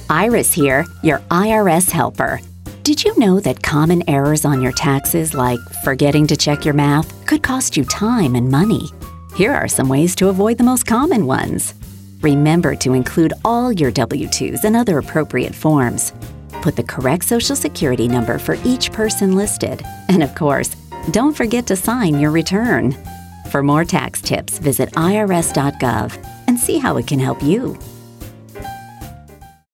Iris here, your IRS helper. Did you know that common errors on your taxes, like forgetting to check your math, could cost you time and money? Here are some ways to avoid the most common ones. Remember to include all your W-2s and other appropriate forms. Put the correct Social Security number for each person listed. And of course, don't forget to sign your return. For more tax tips, visit irs.gov and see how it can help you.